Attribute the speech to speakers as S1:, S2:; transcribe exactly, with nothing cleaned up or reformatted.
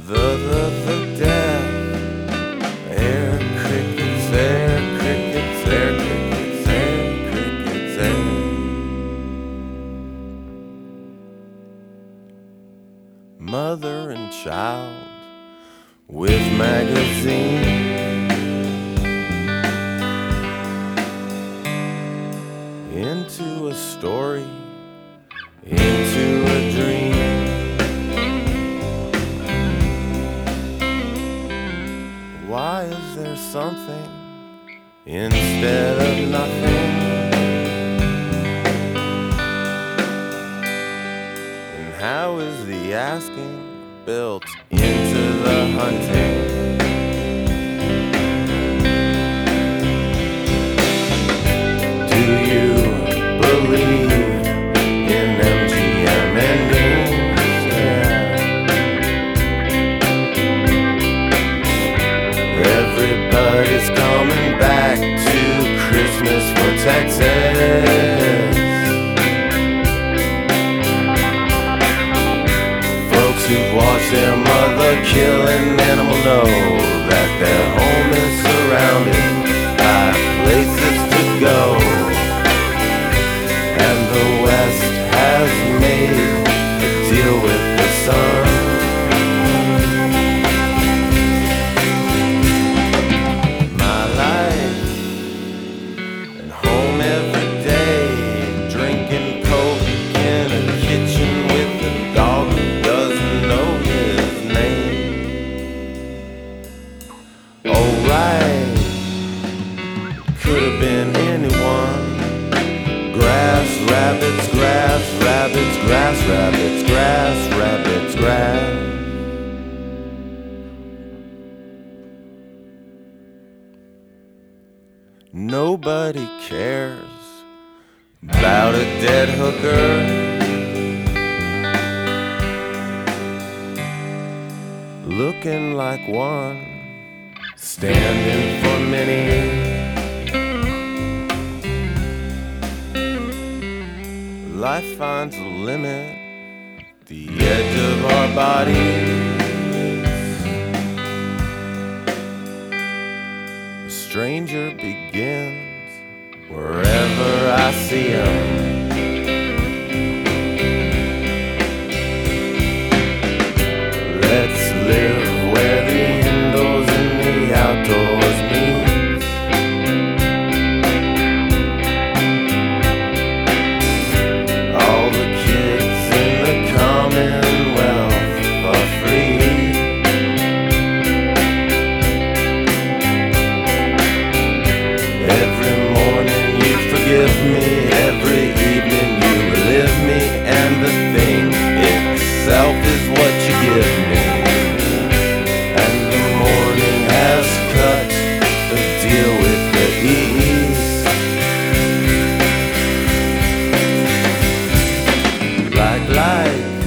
S1: The, the, the death. Air crickets, air crickets, air crickets, air crickets, air. Mother and child with magazine. Into a story, into a dream. Why is there something instead of nothing? And how is the asking built into the hunting? Do you believe in M G M endings? Yeah. Everybody's coming back to Christmas for Texas. Folks who've watched their mother kill an animal know that their home is surrounded by places to go. And the West has made a deal with the sun. My life and home every day, drinking Coke in a kitchen with a dog who doesn't know his name. Alright, could have been anyone. Grass, rabbits, grass, rabbits, grass, rabbits, grass, rabbits, grass. Nobody cares about a dead hooker. Looking like one, standing for many. Life finds a limit, the edge of our bodies. A stranger begins wherever I see him. Let's live where the indoors and the outdoors meet. Every evening you relive me, and the thing itself is what you give me. And the morning has cut the deal with the ease. Like light